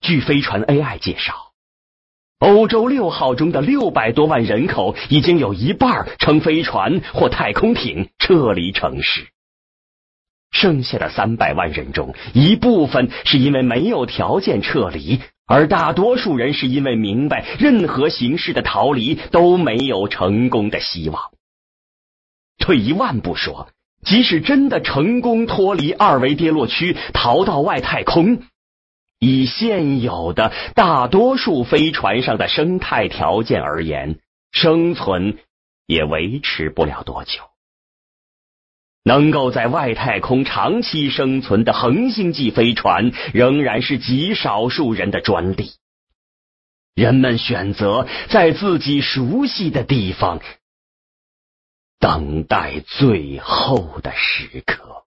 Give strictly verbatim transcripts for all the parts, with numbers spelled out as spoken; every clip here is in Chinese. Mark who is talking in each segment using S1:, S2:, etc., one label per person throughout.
S1: 据飞船 A I 介绍，欧洲六号中的六百多万人口已经有一半乘飞船或太空艇撤离城市，剩下的三百万人中，一部分是因为没有条件撤离，而大多数人是因为明白任何形式的逃离都没有成功的希望。退一万步说，即使真的成功脱离二维跌落区，逃到外太空，以现有的大多数飞船上的生态条件而言，生存也维持不了多久。能够在外太空长期生存的恒星际飞船仍然是极少数人的专利。人们选择在自己熟悉的地方等待最后的时刻。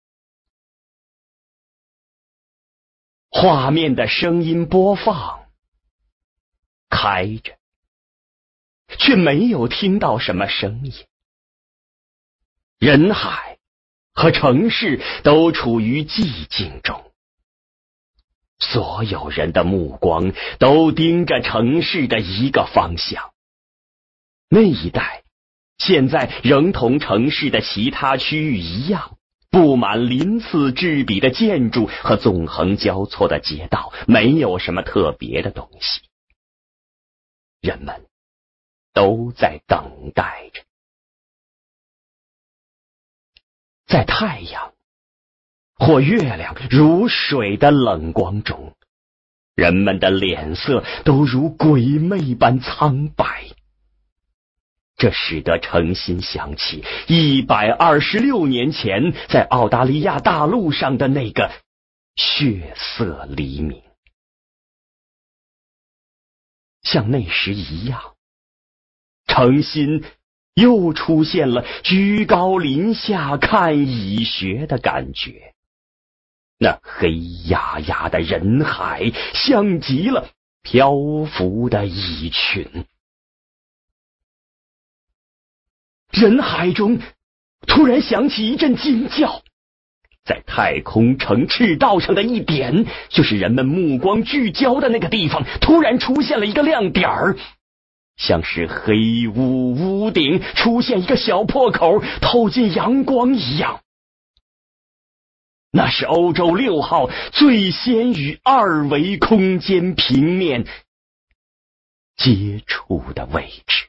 S1: 画面的声音播放开着，却没有听到什么声音。人海和城市都处于寂静中，所有人的目光都盯着城市的一个方向。那一带现在仍同城市的其他区域一样，布满鳞次栉比的建筑和纵横交错的街道，没有什么特别的东西。人们都在等待着。在太阳或月亮如水的冷光中，人们的脸色都如鬼魅般苍白。这使得诚心想起一百二十六年前在澳大利亚大陆上的那个血色黎明。像那时一样，诚心又出现了居高临下看蚁穴的感觉。那黑压压的人海像极了漂浮的蚁群。人海中突然响起一阵惊叫，在太空城赤道上的一点，就是人们目光聚焦的那个地方，突然出现了一个亮点儿，像是黑屋屋顶出现一个小破口，透进阳光一样。那是欧洲六号最先与二维空间平面接触的位置。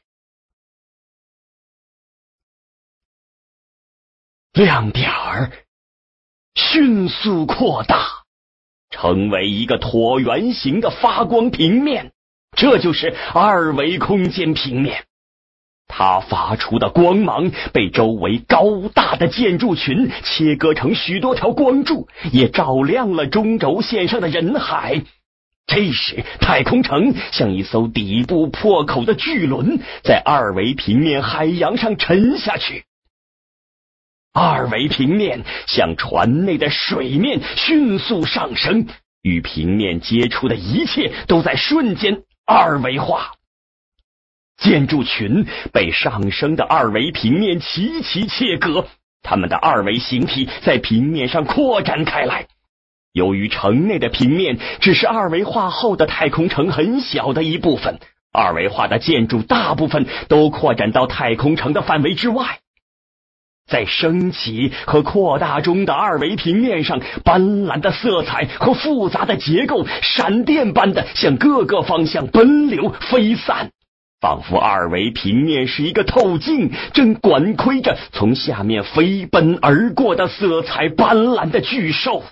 S1: 亮点儿迅速扩大，成为一个椭圆形的发光平面，这就是二维空间平面。它发出的光芒被周围高大的建筑群切割成许多条光柱，也照亮了中轴线上的人海。这时，太空城像一艘底部破口的巨轮，在二维平面海洋上沉下去。二维平面向船内的水面迅速上升，与平面接触的一切都在瞬间二维化。建筑群被上升的二维平面齐齐切割，它们的二维形体在平面上扩展开来。由于城内的平面只是二维化后的太空城很小的一部分，二维化的建筑大部分都扩展到太空城的范围之外。在升起和扩大中的二维平面上，斑斓的色彩和复杂的结构闪电般的向各个方向奔流飞散，仿佛二维平面是一个透镜，正管窥着从下面飞奔而过的色彩斑斓的巨兽。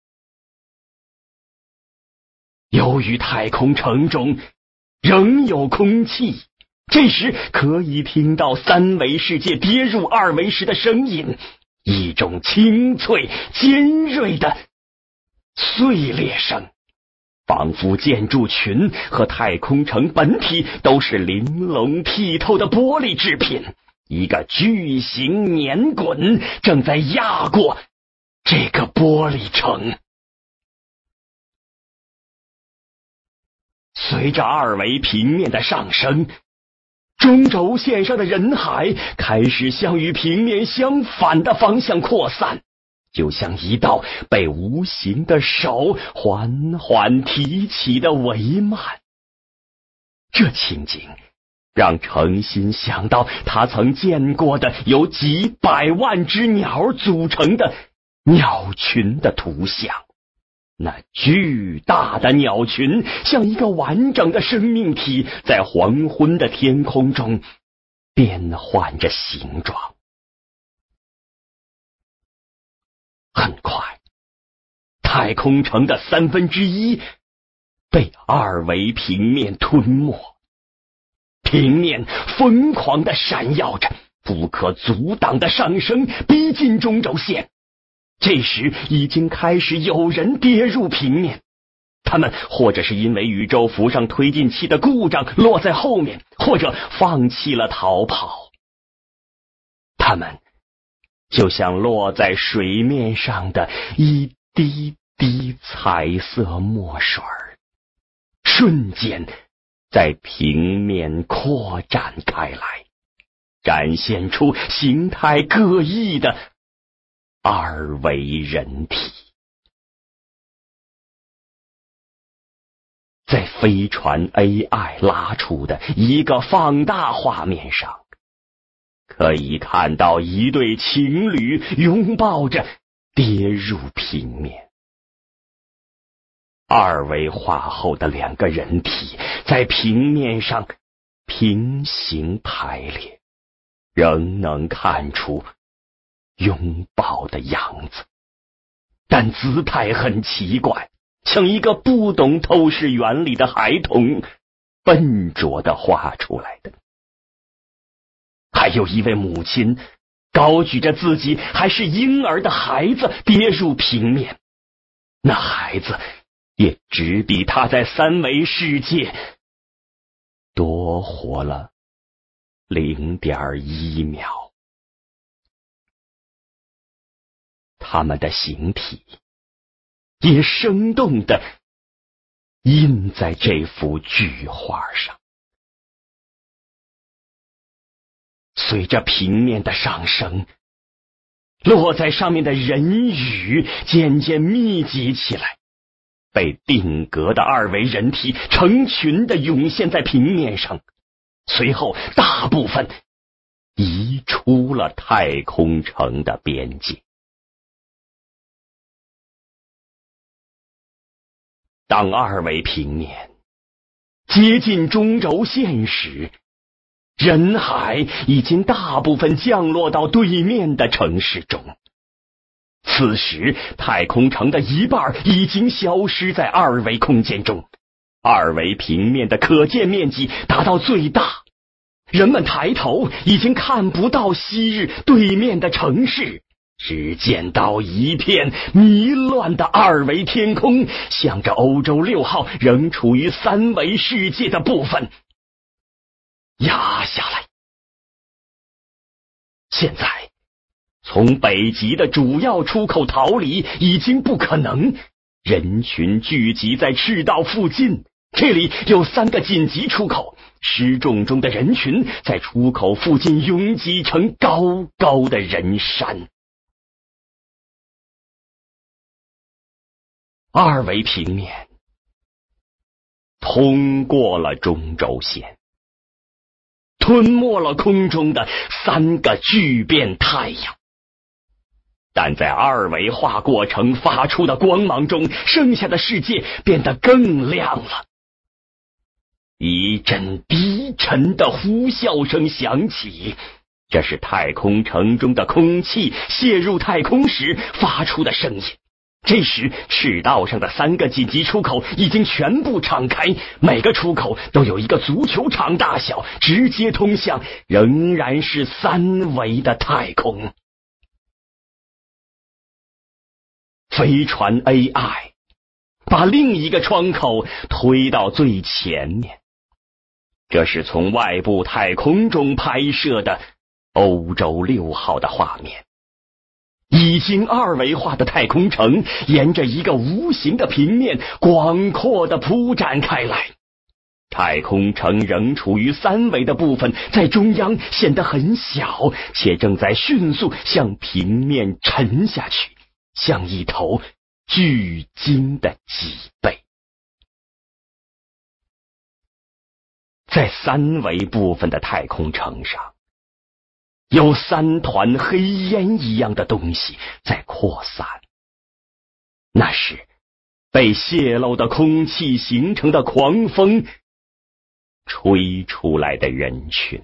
S1: 由于太空城中仍有空气，这时可以听到三维世界跌入二维时的声音，一种清脆尖锐的碎裂声，仿佛建筑群和太空城本体都是玲珑剔透的玻璃制品，一个巨型碾滚正在压过这个玻璃城。随着二维平面的上升，中轴线上的人海开始向与平面相反的方向扩散， 就像一道被无形的手缓缓提起的帷幔。这情景让程心想到他曾见过的由几百万只鸟组成的鸟群的图像。那巨大的鸟群像一个完整的生命体，在黄昏的天空中变换着形状。很快，太空城的三分之一被二维平面吞没，平面疯狂地闪耀着，不可阻挡的上升，逼近中轴线。这时已经开始有人跌入平面，他们或者是因为宇宙服上推进器的故障落在后面，或者放弃了逃跑。他们就像落在水面上的一滴滴彩色墨水，瞬间在平面扩展开来，展现出形态各异的二维人体。在飞船 A I 拉出的一个放大画面上，可以看到一对情侣拥抱着跌入平面。二维画后的两个人体在平面上平行排列，仍能看出拥抱的样子，但姿态很奇怪，像一个不懂透视原理的孩童笨拙地画出来的。还有一位母亲高举着自己还是婴儿的孩子跌入平面，那孩子也只比他在三维世界多活了 零点一秒。他们的形体也生动地印在这幅巨画上。随着平面的上升，落在上面的人羽渐渐密集起来，被定格的二维人体成群地涌现在平面上，随后大部分移出了太空城的边界。当二维平面接近中轴线时，人海已经大部分降落到对面的城市中。此时太空城的一半已经消失在二维空间中，二维平面的可见面积达到最大，人们抬头已经看不到昔日对面的城市，只见到一片迷乱的二维天空，向着欧洲六号仍处于三维世界的部分压下来。现在从北极的主要出口逃离已经不可能，人群聚集在赤道附近，这里有三个紧急出口，失重中的人群在出口附近拥挤成高高的人山。二维平面通过了中轴线，吞没了空中的三个巨变太阳，但在二维化过程发出的光芒中，剩下的世界变得更亮了。一阵低沉的呼啸声响起，这是太空城中的空气泄入太空时发出的声音。这时赤道上的三个紧急出口已经全部敞开，每个出口都有一个足球场大小，直接通向仍然是三维的太空。飞船 A I 把另一个窗口推到最前面，这是从外部太空中拍摄的欧洲六号的画面。已经二维化的太空城沿着一个无形的平面广阔地铺展开来，太空城仍处于三维的部分在中央显得很小，且正在迅速向平面沉下去， 像一头巨鲸的脊背。在三维部分的太空城上，有三团黑烟一样的东西在扩散，那是被泄漏的空气形成的狂风吹出来的人群。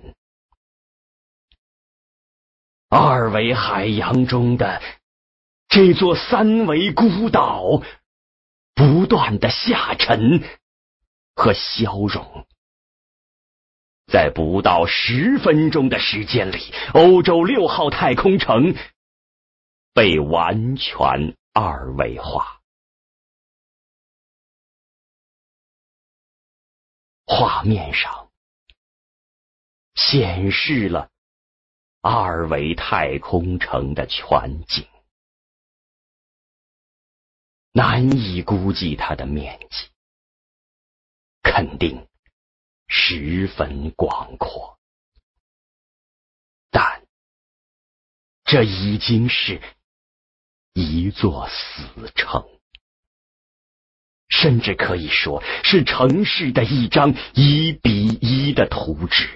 S1: 二维海洋中的这座三维孤岛不断的下沉和消融。在不到十分钟的时间里，欧洲六号太空城被完全二维化。画面上显示了二维太空城的全景，难以估计它的面积，肯定十分广阔，但这已经是一座死城，甚至可以说是城市的一张一比一的图纸。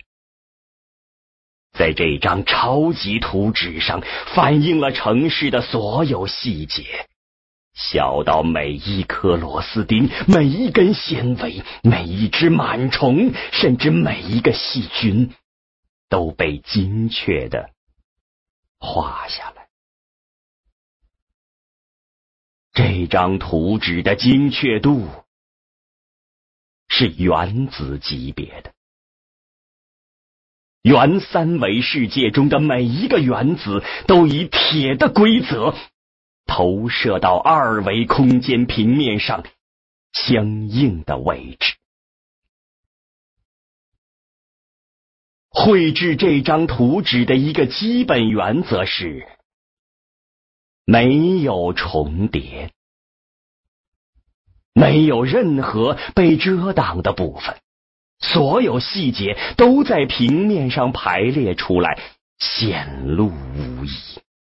S1: 在这张超级图纸上，反映了城市的所有细节，小到每一颗螺丝钉，每一根纤维，每一只螨虫，甚至每一个细菌，都被精确地画下来。这张图纸的精确度是原子级别的。原三维世界中的每一个原子都以铁的规则投射到二维空间平面上相应的位置。绘制这张图纸的一个基本原则是没有重叠，没有任何被遮挡的部分，所有细节都在平面上排列出来，显露无遗。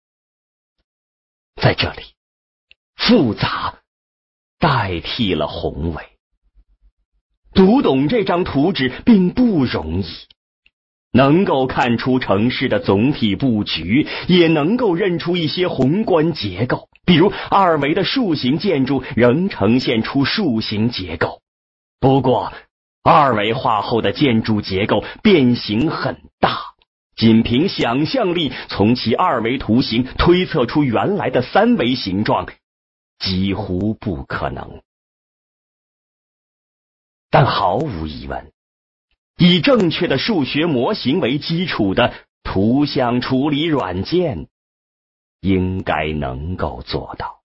S1: 在这里，复杂代替了宏伟。读懂这张图纸并不容易，能够看出城市的总体布局，也能够认出一些宏观结构，比如二维的树形建筑仍呈现出树形结构。不过二维化后的建筑结构变形很大，仅凭想象力从其二维图形推测出原来的三维形状几乎不可能。但毫无疑问，以正确的数学模型为基础的图像处理软件应该能够做到。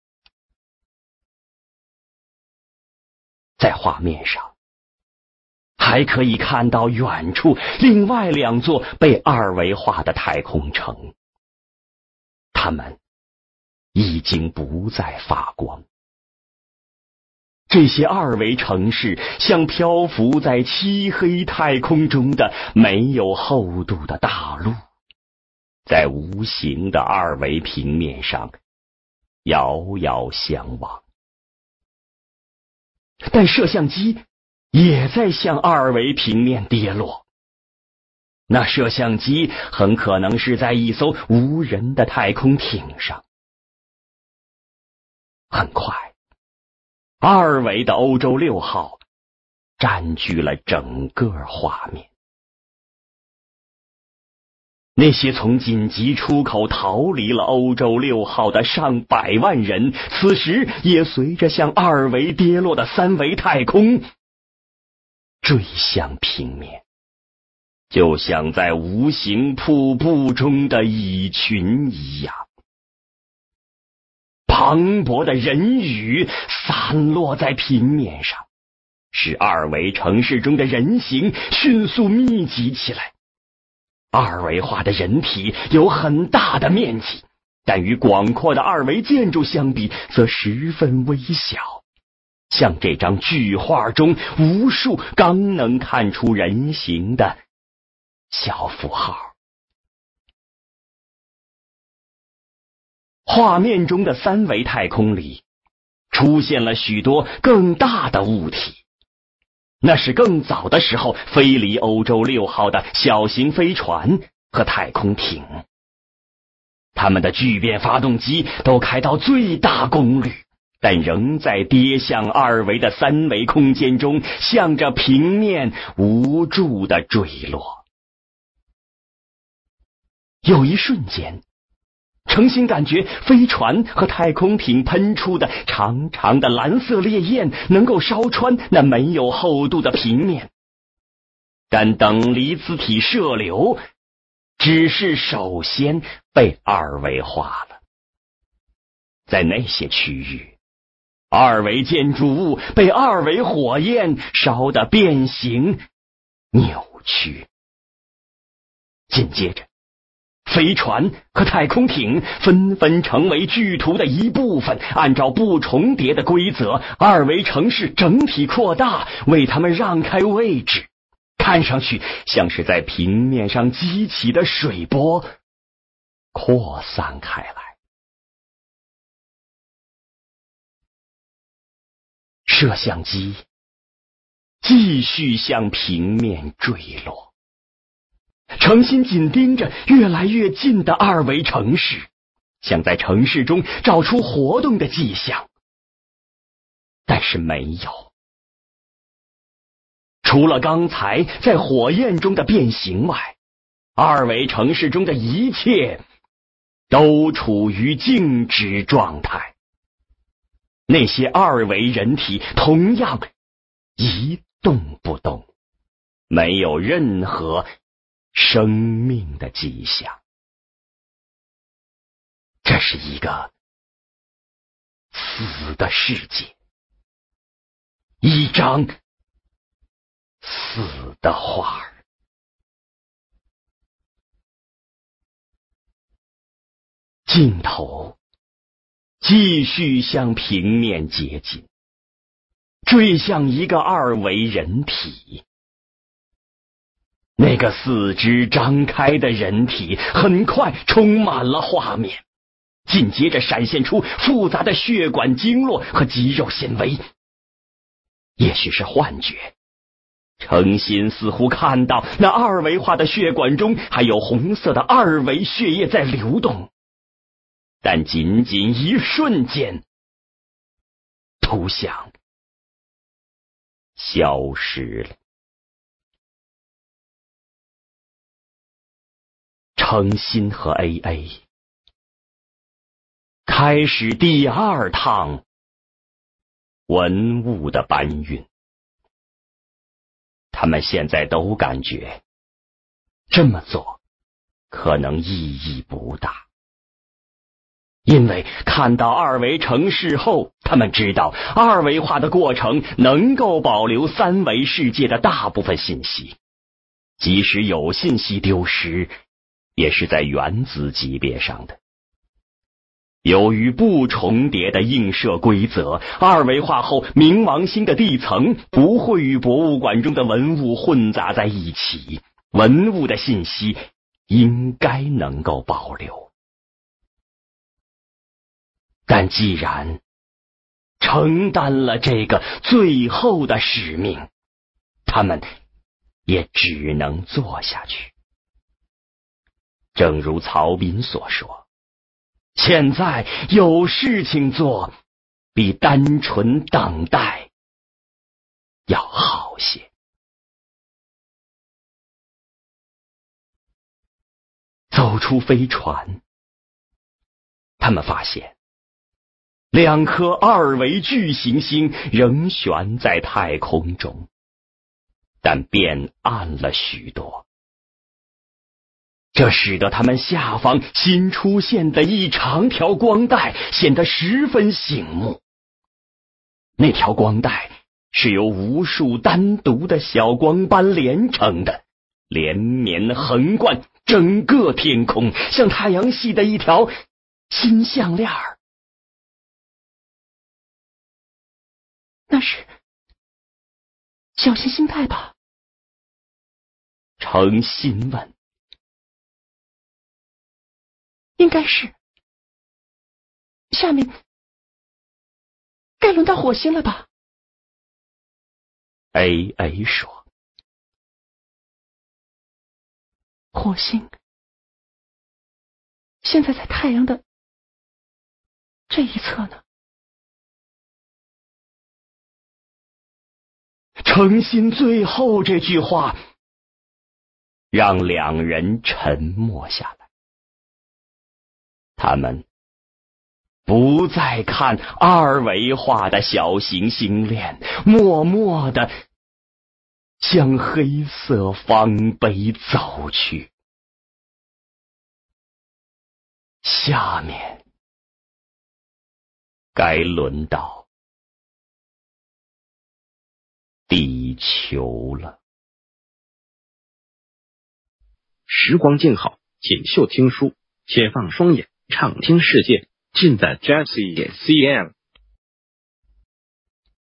S1: 在画面上还可以看到远处另外两座被二维化的太空城，它们已经不再发光。这些二维城市像漂浮在漆黑太空中的没有厚度的大陆，在无形的二维平面上遥遥相望。但摄像机也在向二维平面跌落，那摄像机很可能是在一艘无人的太空艇上。很快，二维的欧洲六号占据了整个画面。那些从紧急出口逃离了欧洲六号的上百万人，此时也随着向二维跌落的三维太空坠向平面，就像在无形瀑布中的蚁群一样。磅礴的人雨散落在平面上，使二维城市中的人形迅速密集起来。二维化的人体有很大的面积，但与广阔的二维建筑相比则十分微小，像这张巨画中无数刚能看出人形的小符号。 画面中的三维太空里出现了许多更大的物体，那是更早的时候飞离欧洲六号的小型飞船和太空艇。它们的聚变发动机都开到最大功率，但仍在跌向二维的三维空间中，向着平面无助地坠落。有一瞬间，程心感觉飞船和太空艇喷出的长长的蓝色烈焰能够烧穿那没有厚度的平面，但等离子体射流只是首先被二维化了。在那些区域，二维建筑物被二维火焰烧得变形扭曲。紧接着，飞船和太空艇纷纷成为剧图的一部分，按照不重叠的规则，二维城市整体扩大，为它们让开位置，看上去像是在平面上激起的水波扩散开来。摄像机继续向平面坠落，程心紧盯着越来越近的二维城市，想在城市中找出活动的迹象，但是没有。除了刚才在火焰中的变形外，二维城市中的一切都处于静止状态。那些二维人体同样一动不动，没有任何生命的迹象。这是一个死的世界，一张死的画儿。镜头继续向平面接近，坠向一个二维人体。那个四肢张开的人体很快充满了画面，紧接着闪现出复杂的血管经络和肌肉纤维。也许是幻觉，程心似乎看到那二维化的血管中还有红色的二维血液在流动，但仅仅一瞬间，图像消失了。程心和 A A 开始第二趟文物的搬运。他们现在都感觉这么做可能意义不大，因为看到二维城市后，他们知道二维化的过程能够保留三维世界的大部分信息，即使有信息丢失，也是在原子级别上的。由于不重叠的映射规则，二维化后冥王星的地层不会与博物馆中的文物混杂在一起，文物的信息应该能够保留。但既然承担了这个最后的使命，他们也只能做下去。正如曹彬所说，现在有事情做，比单纯等待要好些。走出飞船，他们发现两颗二维巨行星仍悬在太空中，但变暗了许多。这使得他们下方新出现的一长条光带显得十分醒目。那条光带是由无数单独的小光斑连成的，连绵横贯整个天空，像太阳系的一条新项链。
S2: 那是小行星带吧？
S1: 程心问。
S2: 应该是。 下面该轮到火星了吧
S1: ？A A 说：“
S2: 火星现在在太阳的这一侧呢。”
S1: 诚心最后这句话让两人沉默下来，他们不再看二维化的小行星链，默默地向黑色方碑走去。下面该轮到地球了。
S3: 时光静好，锦绣听书，且放双眼，畅听世界，尽在 Jazzy C M。